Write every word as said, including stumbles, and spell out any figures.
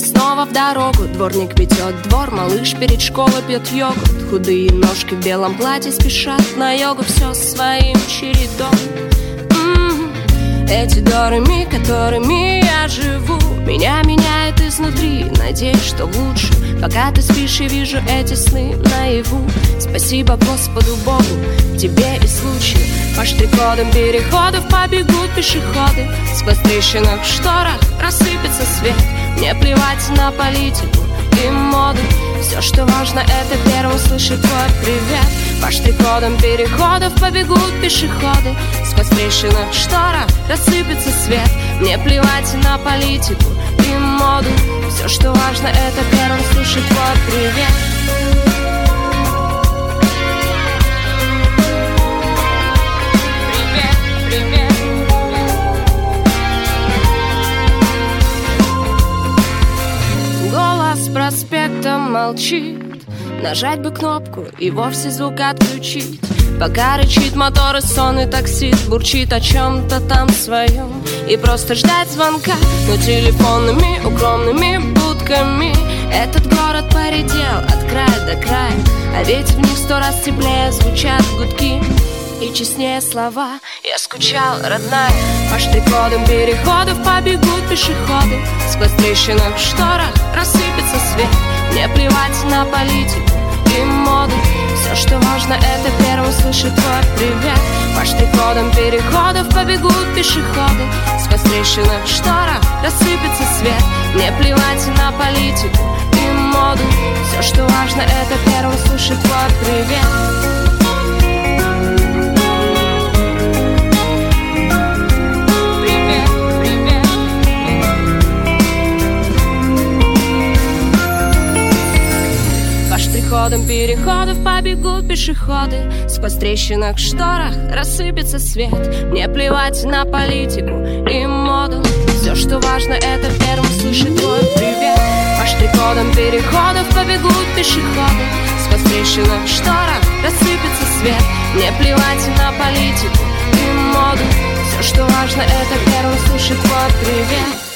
снова в дорогу. Дворник метет двор, малыш перед школой пьет йогурт. Худые ножки в белом платье спешат на йогу, все своим чередом. М-м-м. Эти дорами, которыми я живу, меня меняет изнутри, надеюсь, что лучше. Пока ты спишь, я вижу эти сны наяву. Спасибо Господу Богу, тебе и случаю. По штрих-кодам переходов побегут пешеходы. Сквозь трещинок в шторах рассыпется свет. Мне плевать на политику и моду. Все, что важно, это первым слышать твой привет. По штрих-кодам переходов побегут пешеходы. Сквозь трещинок в шторах рассыпется свет. Мне плевать на политику и моду. Все, что важно, это первым слышать твой привет. С проспектом молчит. Нажать бы кнопку и вовсе звук отключить. Пока рычит мотор и сонный таксист бурчит о чем-то там своем. И просто ждать звонка, но телефонными укромными будками этот город поредел от края до края. А ведь в них сто раз теплее звучат гудки и честнее слова. Я скучал, родная. По штрих-кодам переходов побегут пешеходы. Сквозь трещинок в шторах рассыпется свет. Мне плевать на политику и моду. Все, что важно, это первым слышать твой привет. По штрих-кодам переходов побегут пешеходы. Сквозь трещинок в шторах рассыпется свет. Мне плевать на политику и моду. Все, что важно, это первым слышать твой привет. Штрих-кодам переходов побегут пешеходы. Сквозь трещинок в шторах рассыпется свет. Мне плевать на политику и моду. Все, что важно, это первым слышать твой привет. По штрих-кодам переходов побегут пешеходы. Сквозь трещинок в шторах рассыпется свет. Мне плевать на политику и моду. Все, что важно, это первым слышать твой привет.